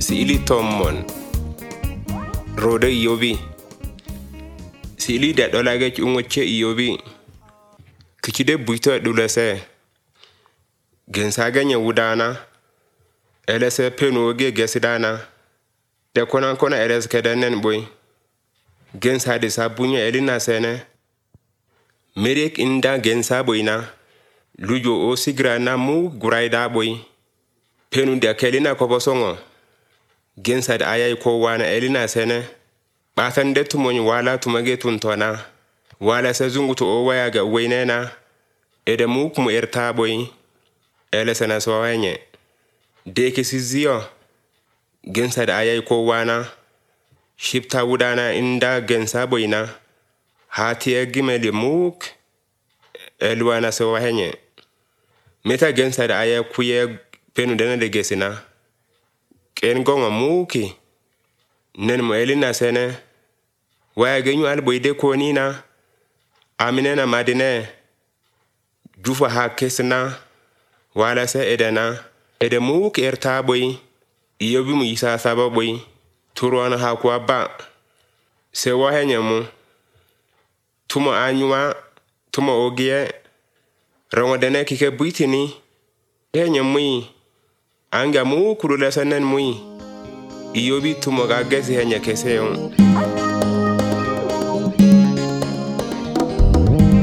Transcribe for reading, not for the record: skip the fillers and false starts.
Si'ili tommon rodo Iyobi Si'ili da dolage ungoche Iyobi kichide buito dulese gensa ganya wudana elese penuoge gesidana de kona eres kedanen boy gensa de sabunya elina sene merek inda gensa boyna lujo o sigra na mu guraida boy penu de kelina ko bosongo gensa de ayay ko wana elina sene batan de tumoni wala tumage tuntona wala sa zunguto o waya ga waynena ede mu kum erta boy elesena so wanye deke sizio gensa da ayay ko wana shipta wudana inda gensa boyna hati gimele muk elwana so wanye meta gensa da ayay kuye penu dana de gesina ken gonga muki nen mo elina sene waya genyu alboyde ko nina aminena madine jufa ha kesna wala sa edana ede muk erta boy Iyobi mu isa saba boy turwana ha kwa ba se wahenya mu tumo anyuma tumo ogie rongo dene kike buitini henya mui anga mu kurula sanen mui Iyobi tumo ga gezi henya keseyon